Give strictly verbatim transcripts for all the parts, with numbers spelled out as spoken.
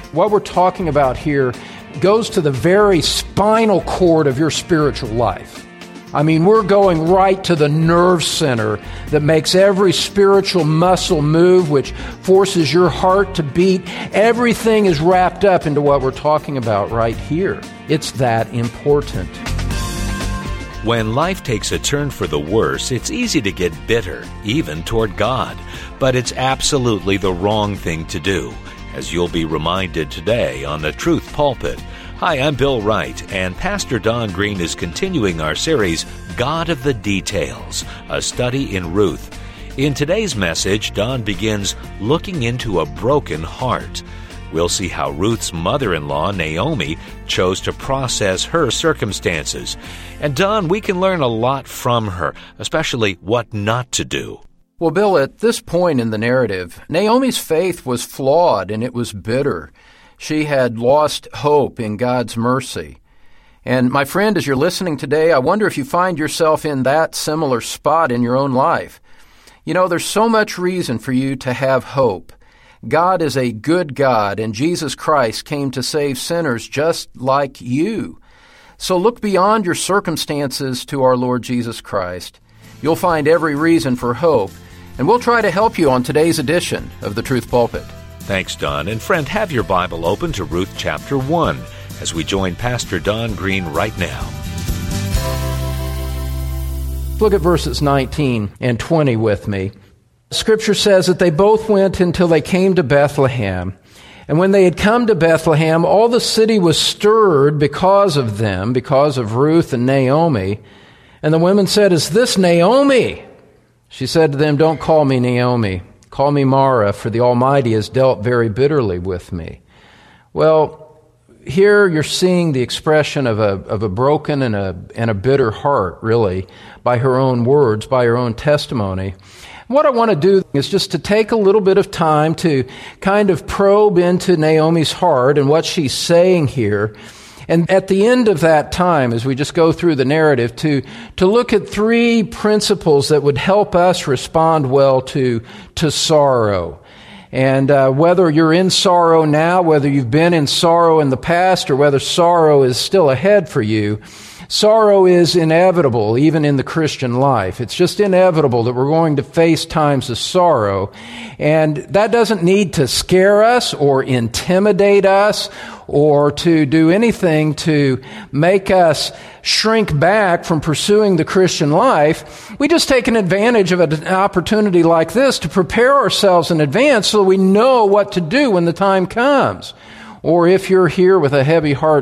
What we're talking about here goes to the very spinal cord of your spiritual life. I mean, we're going right to the nerve center that makes every spiritual muscle move, which forces your heart to beat. Everything is wrapped up into what we're talking about right here. It's that important. When life takes a turn for the worse, it's easy to get bitter, even toward God. But it's absolutely the wrong thing to do, as you'll be reminded today on the Truth Pulpit. Hi, I'm Bill Wright, and Pastor Don Green is continuing our series, God of the Details, a study in Ruth. In today's message, Don begins looking into a broken heart. We'll see how Ruth's mother-in-law, Naomi, chose to process her circumstances. And Don, we can learn a lot from her, especially what not to do. Well, Bill, at this point in the narrative, Naomi's faith was flawed and it was bitter. She had lost hope in God's mercy. And my friend, as you're listening today, I wonder if you find yourself in that similar spot in your own life. You know, there's so much reason for you to have hope. God is a good God, and Jesus Christ came to save sinners just like you. So look beyond your circumstances to our Lord Jesus Christ. You'll find every reason for hope, and we'll try to help you on today's edition of the Truth Pulpit. Thanks, Don. And friend, have your Bible open to Ruth chapter one as we join Pastor Don Green right now. Look at verses nineteen and twenty with me. Scripture says that they both went until they came to Bethlehem. And when they had come to Bethlehem, all the city was stirred because of them, because of Ruth and Naomi. And the women said, "Is this Naomi?" She said to them, "Don't call me Naomi. Call me Mara, for the Almighty has dealt very bitterly with me." Well, here you're seeing the expression of a of a broken and a and a bitter heart, really, by her own words, by her own testimony. What I want to do is just to take a little bit of time to kind of probe into Naomi's heart and what she's saying here. And at the end of that time, as we just go through the narrative, to, to look at three principles that would help us respond well to, to sorrow. And uh, whether you're in sorrow now, whether you've been in sorrow in the past, or whether sorrow is still ahead for you, sorrow is inevitable, even in the Christian life. It's just inevitable that we're going to face times of sorrow. And that doesn't need to scare us or intimidate us or to do anything to make us shrink back from pursuing the Christian life. We just take an advantage of an opportunity like this to prepare ourselves in advance so we know what to do when the time comes. Or if you're here with a heavy heart,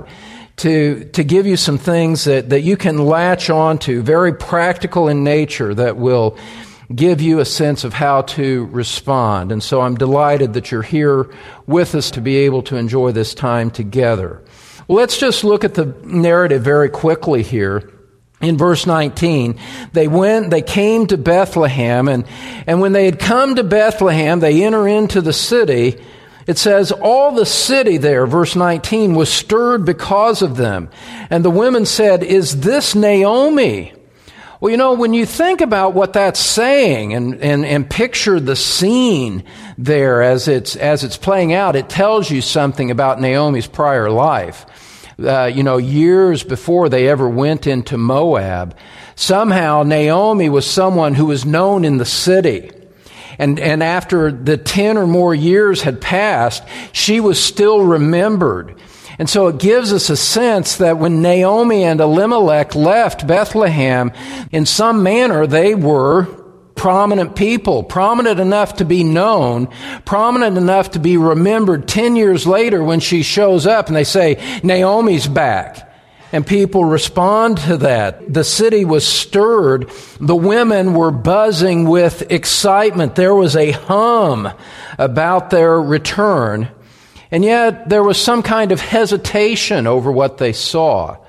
to to give you some things that, that you can latch on to, very practical in nature, that will give you a sense of how to respond. And so I'm delighted that you're here with us to be able to enjoy this time together. Well, let's just look at the narrative very quickly here. In verse nineteen, they went, they came to Bethlehem, and, and when they had come to Bethlehem, they enter into the city. It says, all the city there, verse nineteen, was stirred because of them. And the women said, "Is this Naomi?" Well, you know, when you think about what that's saying and, and, and picture the scene there as it's, as it's playing out, it tells you something about Naomi's prior life. Uh, you know, years before they ever went into Moab, somehow Naomi was someone who was known in the city. And, and after the ten or more years had passed, she was still remembered. And so it gives us a sense that when Naomi and Elimelech left Bethlehem, in some manner they were prominent people, prominent enough to be known, prominent enough to be remembered ten years later when she shows up and they say, "Naomi's back." And people respond to that. The city was stirred. The women were buzzing with excitement. There was a hum about their return. And yet there was some kind of hesitation over what they saw.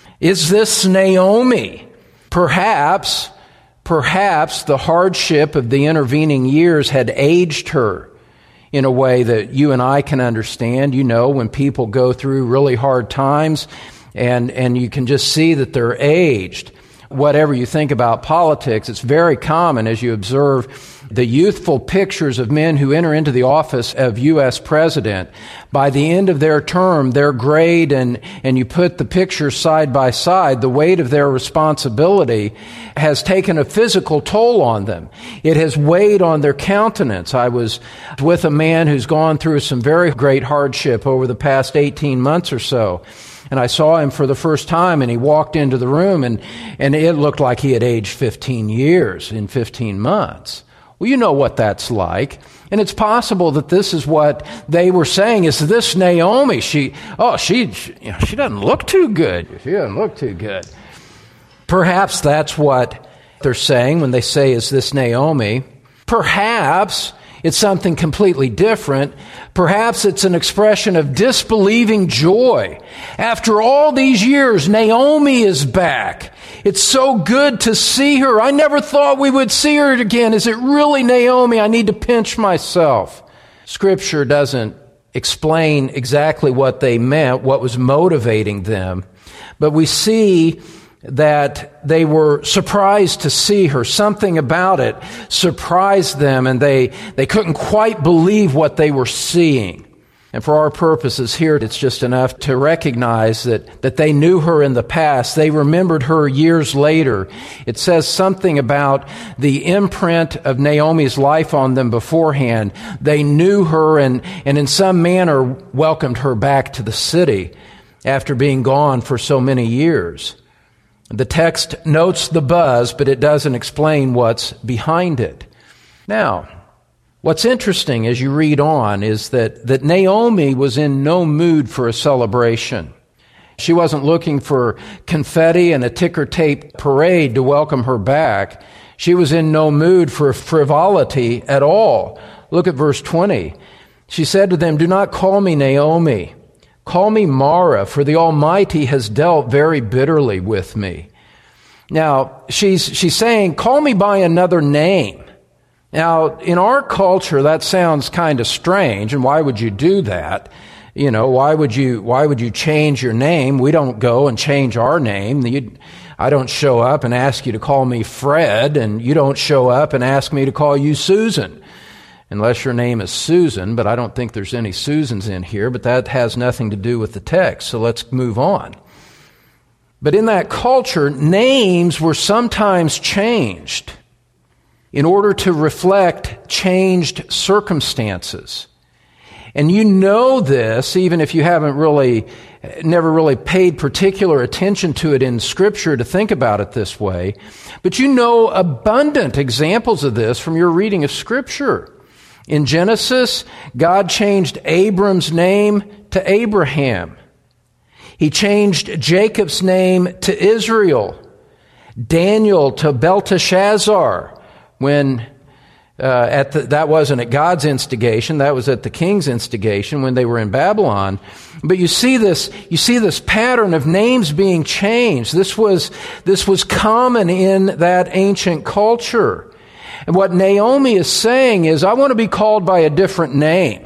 Is this Naomi? Perhaps, perhaps the hardship of the intervening years had aged her in a way that you and I can understand. You know, when people go through really hard times, And and you can just see that they're aged. Whatever you think about politics, it's very common as you observe the youthful pictures of men who enter into the office of U S president. By the end of their term, their grade, and, and you put the pictures side by side, the weight of their responsibility has taken a physical toll on them. It has weighed on their countenance. I was with a man who's gone through some very great hardship over the past eighteen months or so. And I saw him for the first time, and he walked into the room, and, and it looked like he had aged fifteen years in fifteen months. Well, you know what that's like. And it's possible that this is what they were saying, is this Naomi, she, oh, she, she, you know, she doesn't look too good. She doesn't look too good. Perhaps that's what they're saying when they say, is this Naomi? Perhaps it's something completely different. Perhaps it's an expression of disbelieving joy. After all these years, Naomi is back. It's so good to see her. I never thought we would see her again. Is it really Naomi? I need to pinch myself. Scripture doesn't explain exactly what they meant, what was motivating them. But we see that they were surprised to see her. Something about it surprised them, and they, they couldn't quite believe what they were seeing. And for our purposes here, it's just enough to recognize that, that they knew her in the past. They remembered her years later. It says something about the imprint of Naomi's life on them beforehand. They knew her and, and in some manner welcomed her back to the city after being gone for so many years. The text notes the buzz, but it doesn't explain what's behind it. Now, what's interesting as you read on is that, that Naomi was in no mood for a celebration. She wasn't looking for confetti and a ticker tape parade to welcome her back. She was in no mood for frivolity at all. Look at verse twenty. She said to them, "Do not call me Naomi. Call me Mara, for the Almighty has dealt very bitterly with me." Now, she's, she's saying, call me by another name. Now, in our culture, that sounds kind of strange, and why would you do that? You know, why would you, why would you change your name? We don't go and change our name. You, I don't show up and ask you to call me Fred, and you don't show up and ask me to call you Susan. Unless your name is Susan, but I don't think there's any Susans in here, but that has nothing to do with the text, so let's move on. But in that culture, names were sometimes changed in order to reflect changed circumstances. And you know this, even if you haven't really, never really paid particular attention to it in Scripture to think about it this way, but you know abundant examples of this from your reading of Scripture. In Genesis, God changed Abram's name to Abraham. He changed Jacob's name to Israel. Daniel to Belteshazzar. When uh, at the, that wasn't at God's instigation, that was at the king's instigation when they were in Babylon. But you see this, you see this pattern of names being changed. This was this was common in that ancient culture. And what Naomi is saying is, I want to be called by a different name.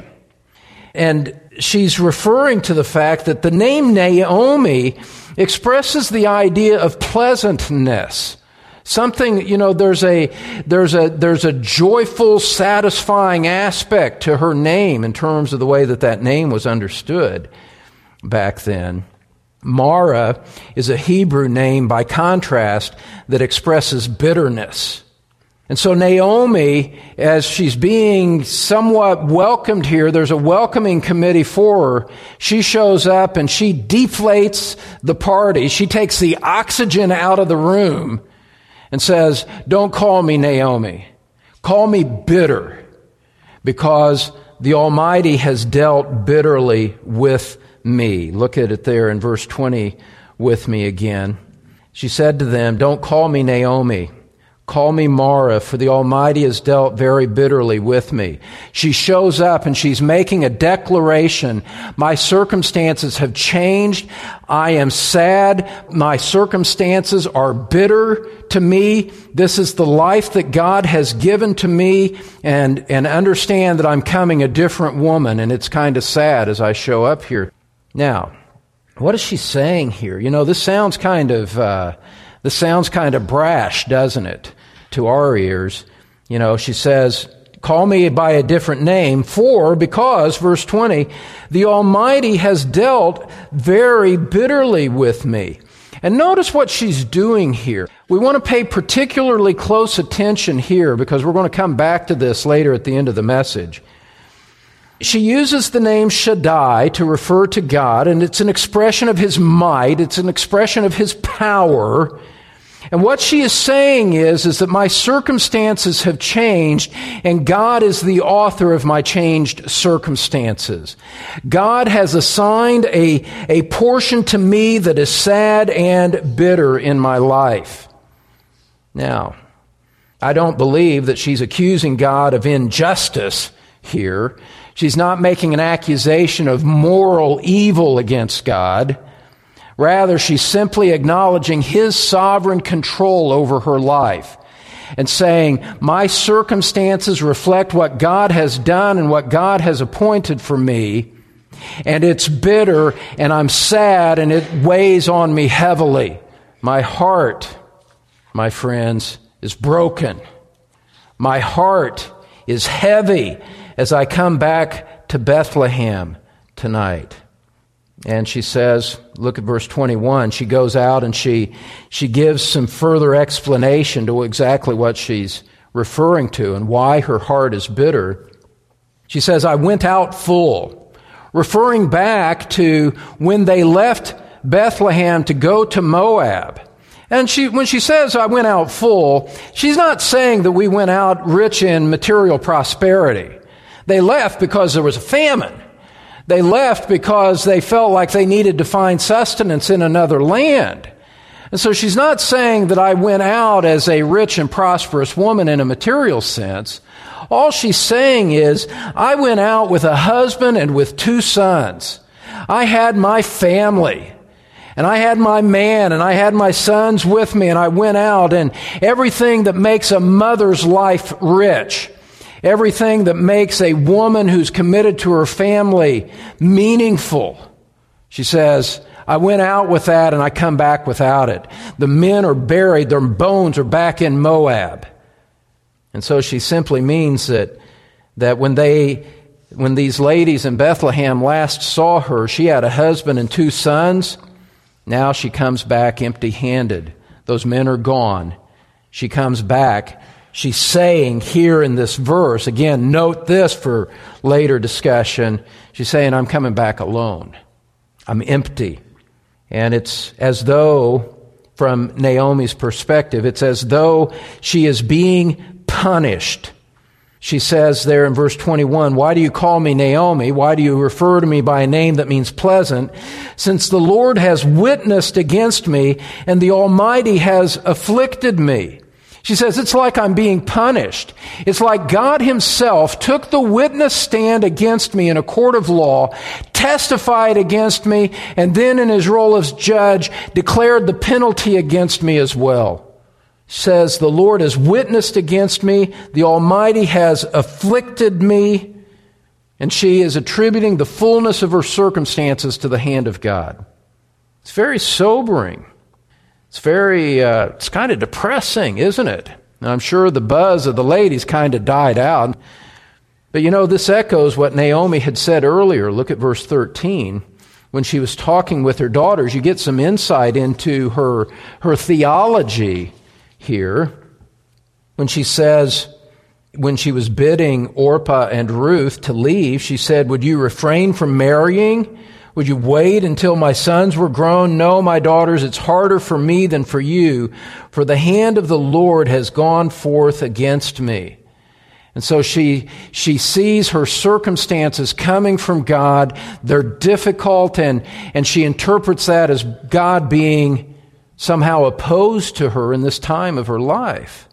And she's referring to the fact that the name Naomi expresses the idea of pleasantness. Something, you know, there's a, there's a, there's a joyful, satisfying aspect to her name in terms of the way that that name was understood back then. Mara is a Hebrew name, by contrast, that expresses bitterness. And so Naomi, as she's being somewhat welcomed here, there's a welcoming committee for her. She shows up and she deflates the party. She takes the oxygen out of the room and says, "Don't call me Naomi. Call me bitter, because the Almighty has dealt bitterly with me." Look at it there in verse twenty with me again. She said to them, "Don't call me Naomi. Call me Mara, for the Almighty has dealt very bitterly with me." She shows up and she's making a declaration. My circumstances have changed. I am sad. My circumstances are bitter to me. This is the life that God has given to me, and, and understand that I'm coming a different woman, and it's kind of sad as I show up here. Now, what is she saying here? You know, this sounds kind of... Uh, This sounds kind of brash, doesn't it, to our ears? You know, she says, call me by a different name, for, because, verse twenty, the Almighty has dealt very bitterly with me. And notice what she's doing here. We want to pay particularly close attention here because we're going to come back to this later at the end of the message. She uses the name Shaddai to refer to God, and it's an expression of His might. It's an expression of His power. And what she is saying is, is that my circumstances have changed, and God is the author of my changed circumstances. God has assigned a, a portion to me that is sad and bitter in my life. Now, I don't believe that she's accusing God of injustice here. She's not making an accusation of moral evil against God. Rather, she's simply acknowledging His sovereign control over her life and saying, my circumstances reflect what God has done and what God has appointed for me, and it's bitter, and I'm sad, and it weighs on me heavily. My heart, my friends, is broken. My heart is heavy as I come back to Bethlehem tonight. And she says, look at verse twenty-one, she goes out and she she gives some further explanation to exactly what she's referring to and why her heart is bitter. She says, I went out full, referring back to when they left Bethlehem to go to Moab. And she, when she says, I went out full, she's not saying that we went out rich in material prosperity. They left because there was a famine. They left because they felt like they needed to find sustenance in another land. And so she's not saying that I went out as a rich and prosperous woman in a material sense. All she's saying is, I went out with a husband and with two sons. I had my family. And I had my man, and I had my sons with me, and I went out, and everything that makes a mother's life rich, everything that makes a woman who's committed to her family meaningful. She says, I went out with that and I come back without it. The men are buried, their bones are back in Moab. And so she simply means that, that when they, when these ladies in Bethlehem last saw her, she had a husband and two sons. Now she comes back empty-handed. Those men are gone. She comes back. She's saying here in this verse, again, note this for later discussion, she's saying, I'm coming back alone. I'm empty. And it's as though, from Naomi's perspective, it's as though she is being punished. She says there in verse twenty-one, why do you call me Naomi? Why do you refer to me by a name that means pleasant? Since the Lord has witnessed against me and the Almighty has afflicted me. She says, it's like I'm being punished. It's like God Himself took the witness stand against me in a court of law, testified against me, and then in His role as judge, declared the penalty against me as well. Says, the Lord has witnessed against me, the Almighty has afflicted me, and she is attributing the fullness of her circumstances to the hand of God. It's very sobering. It's very, uh, it's kind of depressing, isn't it? And I'm sure the buzz of the ladies kind of died out. But you know, this echoes what Naomi had said earlier. Look at verse thirteen. When she was talking with her daughters, you get some insight into her, her theology here. When she says, when she was bidding Orpah and Ruth to leave, she said, would you refrain from marrying? Would you wait until my sons were grown? No, my daughters, it's harder for me than for you, for the hand of the Lord has gone forth against me. And so she she sees her circumstances coming from God. They're difficult, and, and she interprets that as God being somehow opposed to her in this time of her life.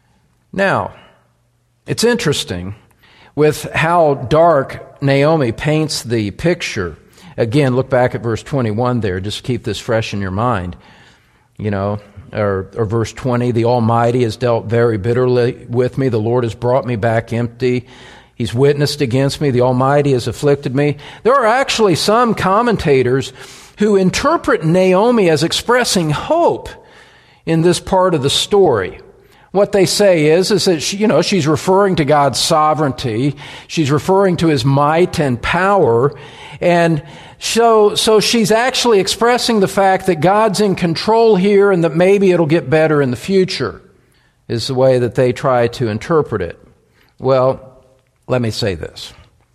Now, it's interesting with how dark Naomi paints the picture. Again, look back at verse twenty-one there. Just keep this fresh in your mind. You know, or, or verse twenty, the Almighty has dealt very bitterly with me. The Lord has brought me back empty. He's witnessed against me. The Almighty has afflicted me. There are actually some commentators who interpret Naomi as expressing hope in this part of the story. What they say is, is that she, you know, she's referring to God's sovereignty. She's referring to His might and power. And so, so she's actually expressing the fact that God's in control here and that maybe it'll get better in the future, is the way that they try to interpret it. Well, let me say this.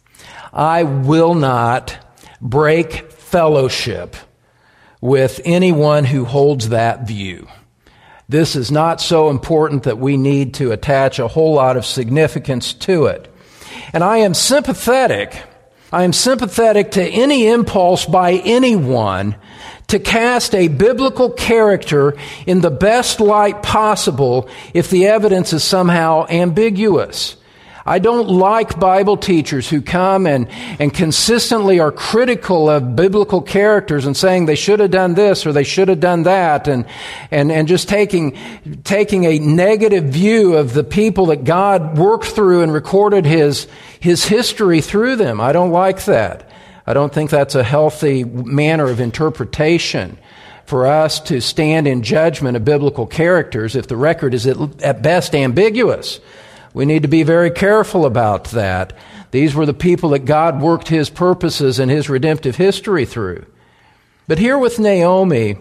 I will not break fellowship with anyone who holds that view. This is not so important that we need to attach a whole lot of significance to it. And I am sympathetic, I am sympathetic to any impulse by anyone to cast a biblical character in the best light possible if the evidence is somehow ambiguous. I don't like Bible teachers who come and, and consistently are critical of biblical characters and saying they should have done this or they should have done that, and, and, and just taking, taking a negative view of the people that God worked through and recorded His, His history through them. I don't like that. I don't think that's a healthy manner of interpretation for us to stand in judgment of biblical characters if the record is at, at best ambiguous. We need to be very careful about that. These were the people that God worked His purposes and His redemptive history through. But here with Naomi,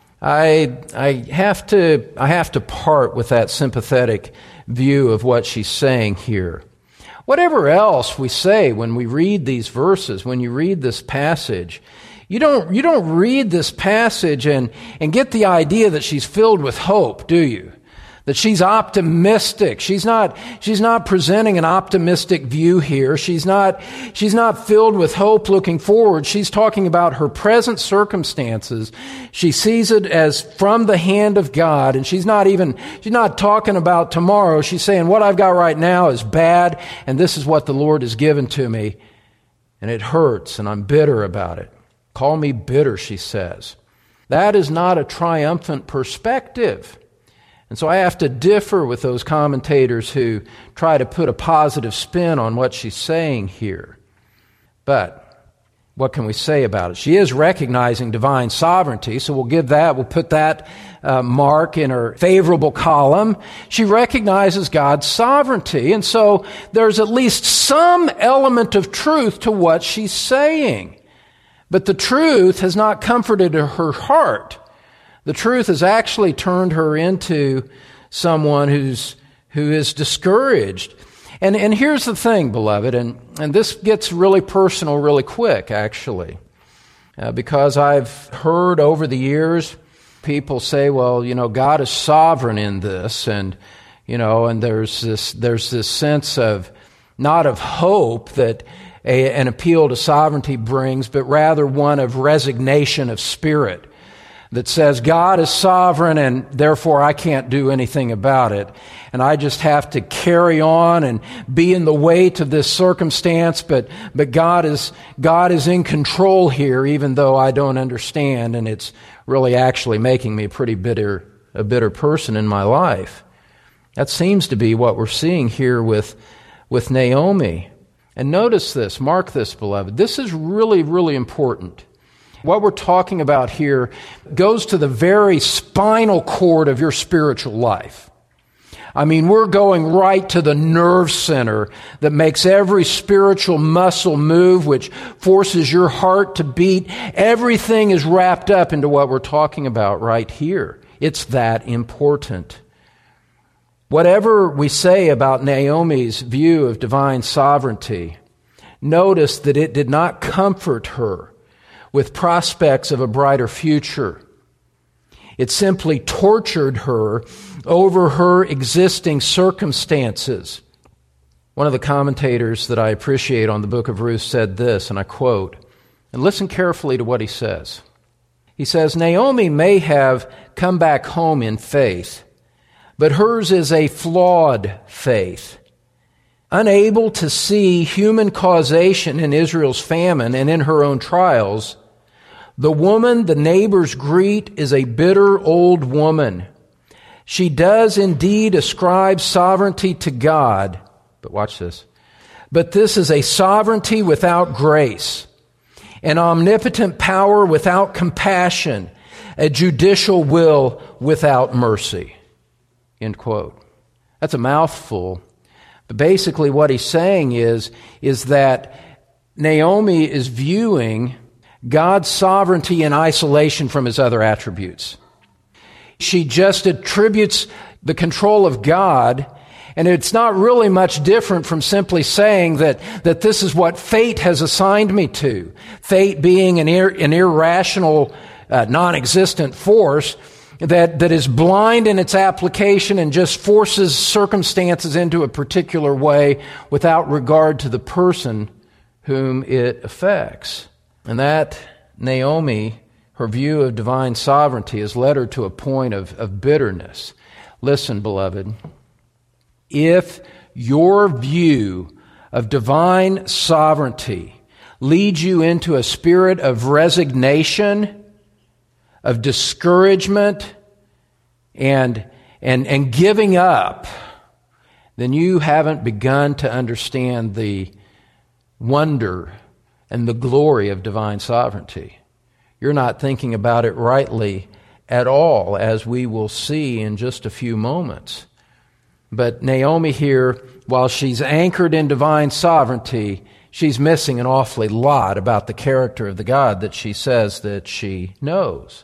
I, I have to, I have to part with that sympathetic view of what she's saying here. Whatever else we say when we read these verses, when you read this passage, you don't, you don't read this passage and, and get the idea that she's filled with hope, do you? That she's optimistic. She's not, she's not presenting an optimistic view here. She's not, she's not filled with hope looking forward. She's talking about her present circumstances. She sees it as from the hand of God, and she's not even, she's not talking about tomorrow. She's saying, what I've got right now is bad, and this is what the Lord has given to me, and it hurts, and I'm bitter about it. Call me bitter, she says. That is not a triumphant perspective. And so I have to differ with those commentators who try to put a positive spin on what she's saying here. But what can we say about it? She is recognizing divine sovereignty, so we'll give that, we'll put that uh, mark in her favorable column. She recognizes God's sovereignty, and so there's at least some element of truth to what she's saying. But the truth has not comforted her heart. The truth has actually turned her into someone who's who is discouraged. And and here's the thing, beloved, and, and this gets really personal really quick, actually. Uh, because I've heard over the years people say, well, you know, God is sovereign in this, and you know, and there's this there's this sense of not of hope that a, an appeal to sovereignty brings, but rather one of resignation of spirit. That says God is sovereign and therefore I can't do anything about it. And I just have to carry on and be in the weight of this circumstance, but, but God is, God is in control here even though I don't understand, and it's really actually making me a pretty bitter, a bitter person in my life. That seems to be what we're seeing here with, with Naomi. And notice this, mark this, beloved. This is really, really important. What we're talking about here goes to the very spinal cord of your spiritual life. I mean, we're going right to the nerve center that makes every spiritual muscle move, which forces your heart to beat. Everything is wrapped up into what we're talking about right here. It's that important. Whatever we say about Naomi's view of divine sovereignty, notice that it did not comfort her with prospects of a brighter future. It simply tortured her over her existing circumstances. One of the commentators that I appreciate on the book of Ruth said this, and I quote, and listen carefully to what he says. He says, Naomi may have come back home in faith, but hers is a flawed faith. Unable to see human causation in Israel's famine and in her own trials, the woman the neighbors greet is a bitter old woman. She does indeed ascribe sovereignty to God, but watch this, but this is a sovereignty without grace, an omnipotent power without compassion, a judicial will without mercy. End quote. That's a mouthful. But basically what he's saying is, is that Naomi is viewing God's sovereignty in isolation from his other attributes. She just attributes the control of God, and it's not really much different from simply saying that, that this is what fate has assigned me to. Fate being an, ir- an irrational, uh, non-existent force that, that is blind in its application and just forces circumstances into a particular way without regard to the person whom it affects. And that Naomi, her view of divine sovereignty, has led her to a point of, of bitterness. Listen, beloved, if your view of divine sovereignty leads you into a spirit of resignation, of discouragement, and, and, and giving up, then you haven't begun to understand the wonder and the glory of divine sovereignty. You're not thinking about it rightly at all, as we will see in just a few moments. But Naomi here, while she's anchored in divine sovereignty, she's missing an awfully lot about the character of the God that she says that she knows.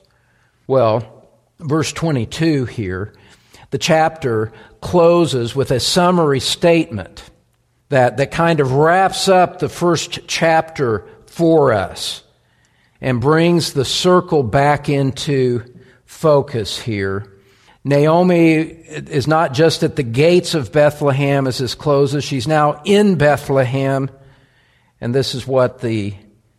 Well, verse twenty-two here, the chapter closes with a summary statement that, that kind of wraps up the first chapter for us and brings the circle back into focus here. Naomi is not just at the gates of Bethlehem as this closes. She's now in Bethlehem. And this is what the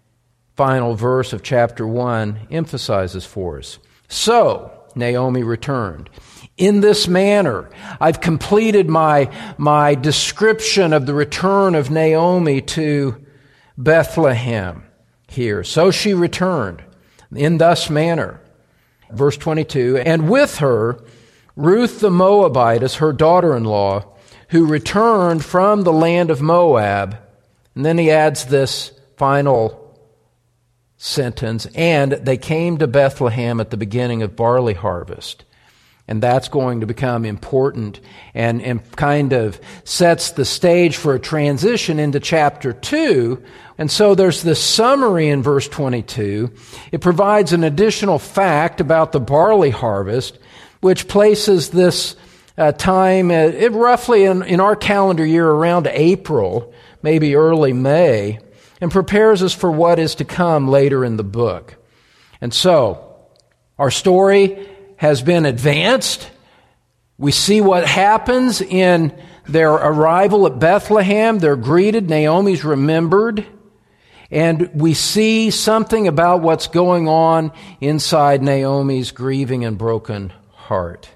final verse of chapter one emphasizes for us. So, Naomi returned. In this manner, I've completed my, my description of the return of Naomi to Bethlehem here. So she returned in thus manner. Verse twenty-two, and with her, Ruth the Moabitess, her daughter-in-law, who returned from the land of Moab. And then he adds this final sentence, and they came to Bethlehem at the beginning of barley harvest. And that's going to become important and, and kind of sets the stage for a transition into chapter two. And so there's this summary in verse twenty-two. It provides an additional fact about the barley harvest, which places this uh, time uh, it roughly in, in our calendar year around April, maybe early May, and prepares us for what is to come later in the book. And so, our story has been advanced. We see what happens in their arrival at Bethlehem. They're greeted. Naomi's remembered. And we see something about what's going on inside Naomi's grieving and broken heart.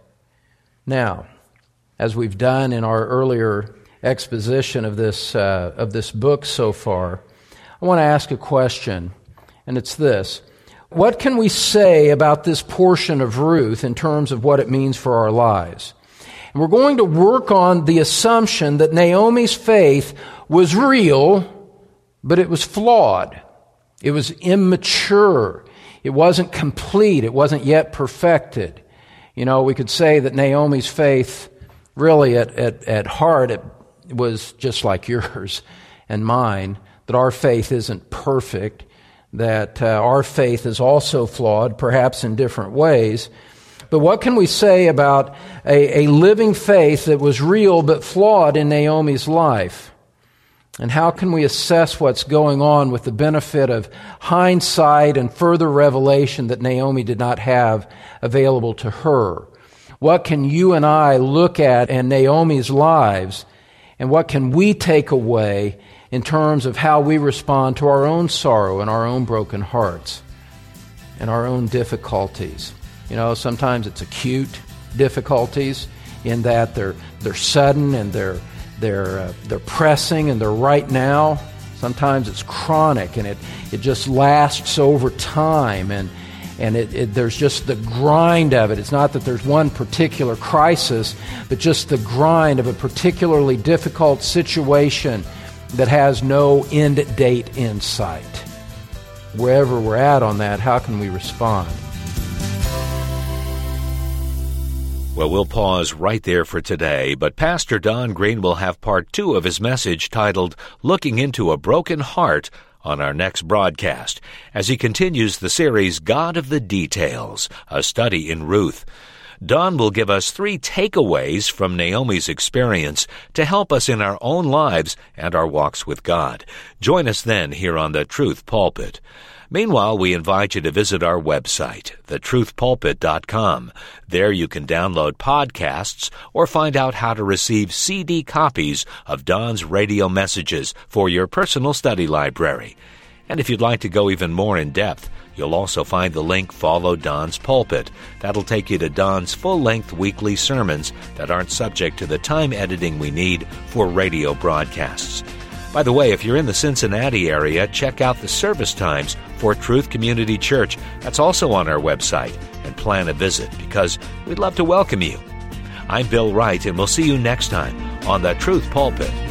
Now, as we've done in our earlier exposition of this uh, of this book so far, I want to ask a question, and it's this. What can we say about this portion of Ruth in terms of what it means for our lives? And we're going to work on the assumption that Naomi's faith was real, but it was flawed. It was immature. It wasn't complete. It wasn't yet perfected. You know, we could say that Naomi's faith, really at, at, at heart, it was just like yours and mine, that our faith isn't perfect, that uh, our faith is also flawed, perhaps in different ways. But what can we say about a, a living faith that was real but flawed in Naomi's life? And how can we assess what's going on with the benefit of hindsight and further revelation that Naomi did not have available to her? What can you and I look at in Naomi's lives, and what can we take away in terms of how we respond to our own sorrow and our own broken hearts and our own difficulties? You know, sometimes it's acute difficulties in that they're they're sudden and they're they're uh, they're pressing and they're right now. Sometimes it's chronic and it it just lasts over time, and and it, it there's just the grind of it. It's not that there's one particular crisis, but just the grind of a particularly difficult situation that has no end date in sight. Wherever we're at on that, how can we respond? Well, we'll pause right there for today, but Pastor Don Green will have part two of his message titled, Looking into a Broken Heart, on our next broadcast, as he continues the series God of the Details, a study in Ruth. Don will give us three takeaways from Naomi's experience to help us in our own lives and our walks with God. Join us then here on The Truth Pulpit. Meanwhile, we invite you to visit our website, the truth pulpit dot com. There you can download podcasts or find out how to receive C D copies of Don's radio messages for your personal study library. And if you'd like to go even more in depth, you'll also find the link Follow Don's Pulpit. That'll take you to Don's full-length weekly sermons that aren't subject to the time editing we need for radio broadcasts. By the way, if you're in the Cincinnati area, check out the service times for Truth Community Church. That's also on our website, and plan a visit because we'd love to welcome you. I'm Bill Wright, and we'll see you next time on The Truth Pulpit.